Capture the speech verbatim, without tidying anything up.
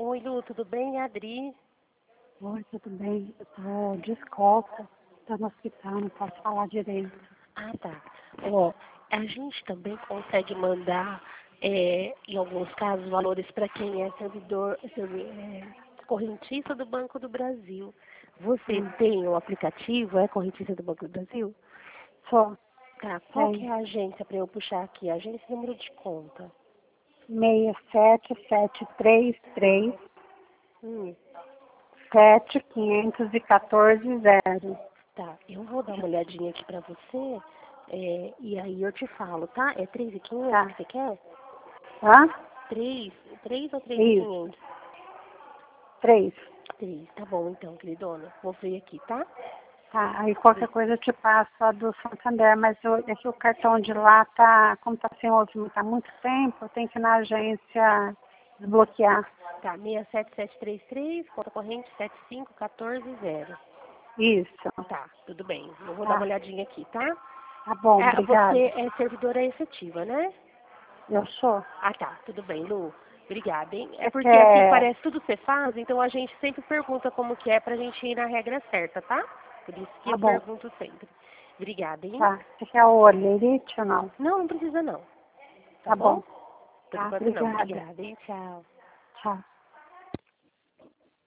Oi, Lu, tudo bem? É a Adri. Oi, tudo bem? Eu tô de escolta, tô no hospital, não posso falar direito. Ah, tá. Ó, a gente também consegue mandar, é, em alguns casos, valores para quem é servidor, servi- é, correntista do Banco do Brasil. Você Hum, tem o aplicativo, é correntista do Banco do Brasil? só Tá, qual que tem é a agência para eu puxar aqui? Agência e número de conta. seis sete sete três três Hum, sete quinhentos e quatorze zero. tá, eu vou dar uma olhadinha aqui para você, é, e aí eu te falo, tá? É três mil e quinhentos Tá. que você quer? Hã? Três, três ou três mil e Isso, quinhentos? três. Três, tá bom então, queridona. Vou ver aqui, tá? Tá, aí qualquer coisa eu te passo a do Santander, mas eu, é que o cartão de lá tá, como tá sem uso há muito tempo, eu tenho que ir na agência desbloquear. Tá, seis sete sete três três, conta corrente sete cinco um quatro zero. Isso, Tá, tudo bem. Eu vou dar uma tá. olhadinha aqui, tá? Tá bom, É, você obrigada. é servidora efetiva, né? Eu sou. Ah, tá, tudo bem, Lu. Obrigada, hein? É Você porque assim, quer. parece tudo você faz, então a gente sempre pergunta como que é pra gente ir na regra certa, tá? Por isso que Tá eu bom. pergunto sempre. Obrigada, hein? Tá. Você quer o olerite ou não? Não, não precisa não. Tá Tá bom? bom. Por Tá, enquanto não. obrigada. Obrigada, hein? Tchau. Tchau.